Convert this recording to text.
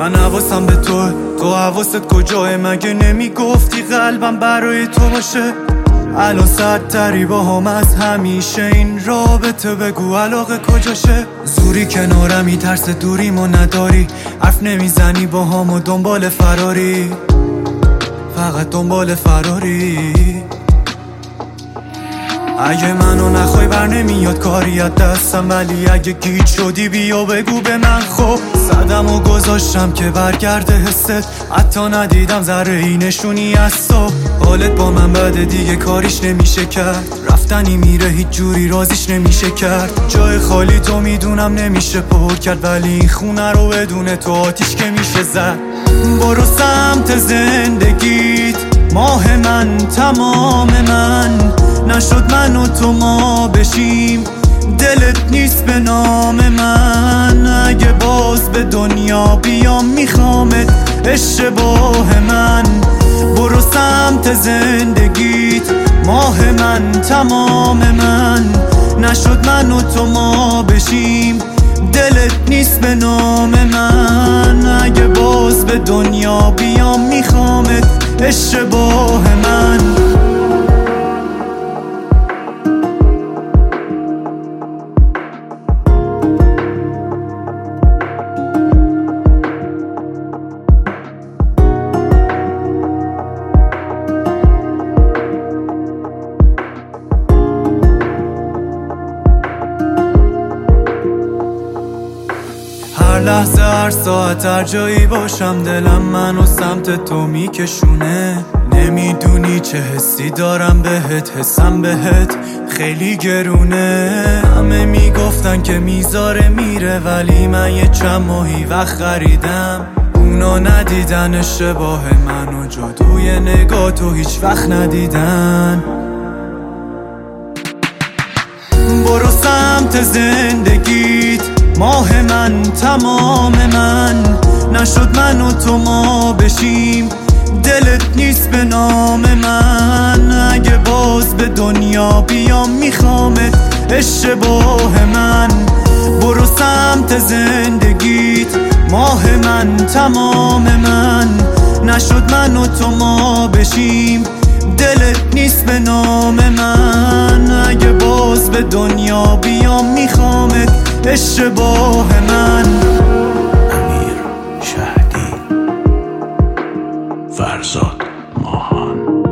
من حواسم به تو حواست کجاه؟ مگه نمیگفتی قلبم برای تو باشه؟ الان سردتری با هم از همیشه، این رابطه بگو علاقه کجاشه؟ زوری کنارمی ترس دوریمو نداری، حرف نمیزنی با هم و دنبال فراری، فقط دنبال فراری. اگه منو نخوای بر نمیاد کاری از دستم، ولی اگه گیج شدی بیا بگو به من. خب صدم و گذاشتم که برگرده حست، حتی ندیدم ذره ای نشونی از تو. حالت با من بده دیگه کاریش نمیشه کرد، رفتنی میره هیچ جوری رازیش نمیشه کرد. جای خالی تو میدونم نمیشه پر کرد، ولی این خونه رو بدون تو آتیش که میشه زد. برو سمت زندگیت ماه من، تمام من نشد من و تو ما بشیم، دلت نیست به نام من. اگه باز به دنیا بیام میخوامت اشتباه من. برو سمت زندگیت ماه من، تمام من نشد من و تو ما بشیم، دلت نیست به نام من. اگه باز به دنیا بیام میخوامت اشتباه من. هر لحظه هر ساعت هر جایی باشم، دلم منو سمت تو میکشونه. نمیدونی چه حسی دارم بهت، حسم بهت خیلی گرونه. همه میگفتن که میذاره میره، ولی من یه چند ماهی وقت خریدم. اونا ندیدن اشتباه منو، جادوی نگاه تو هیچ وقت ندیدن. برو سمت زندگیت ماه من، تمام من نشد من و تو ما بشیم، دلت نیست به نام من. اگه باز به دنیا بیام میخوامت اشتباه من. برو سمت زندگیت ماه من، تمام من نشد من و تو ما بشیم، دلت نیست به نام من. اگه باز به دنیا بیام میخوامت اشتباه من. امیر شهدی، فرزاد ماهان.